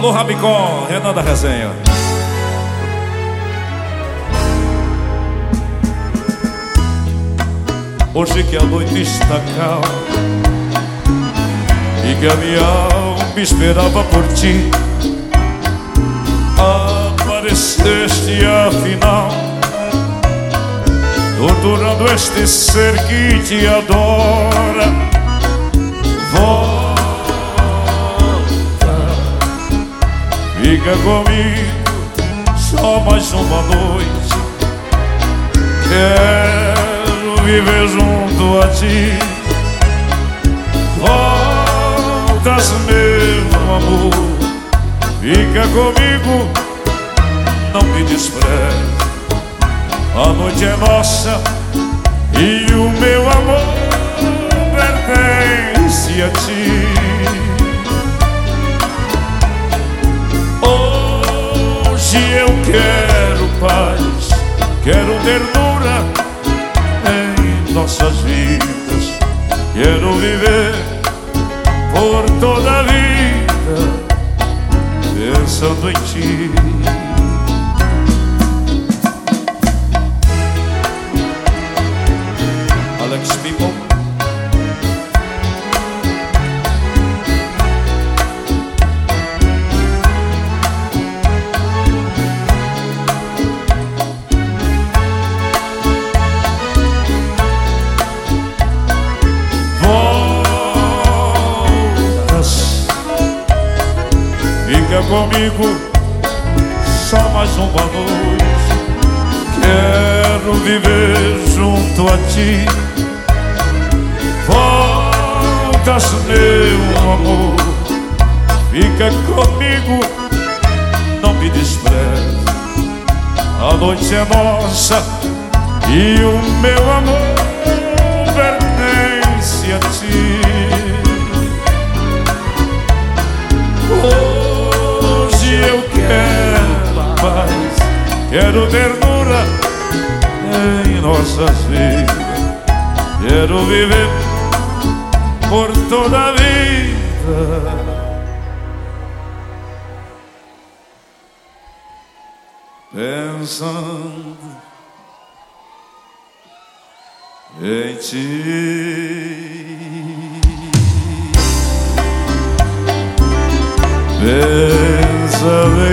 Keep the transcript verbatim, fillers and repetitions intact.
Alô, Rabicó, Renan da Resenha. Hoje que a noite está calma e que a minha alma esperava por ti, apareceste afinal, torturando este ser que te adora. Volta, fica comigo só mais uma noite. Quero viver junto a ti. Voltas, meu amor, fica comigo, não me despreze. A noite é nossa e o meu amor pertence a ti. Hoje eu quero paz, quero ternura em nossas vidas. Quero viver por toda a vida pensando em ti. Alex People. Voltas, fica comigo só mais uma noite. Quero viver junto a ti. Voltas, meu amor, fica comigo, não me despreze. A noite é nossa e o meu amor pertence a ti. Hoje eu quero paz, quero ternura em nossas vidas. Quero viver por toda a vida pensando em ti, pensando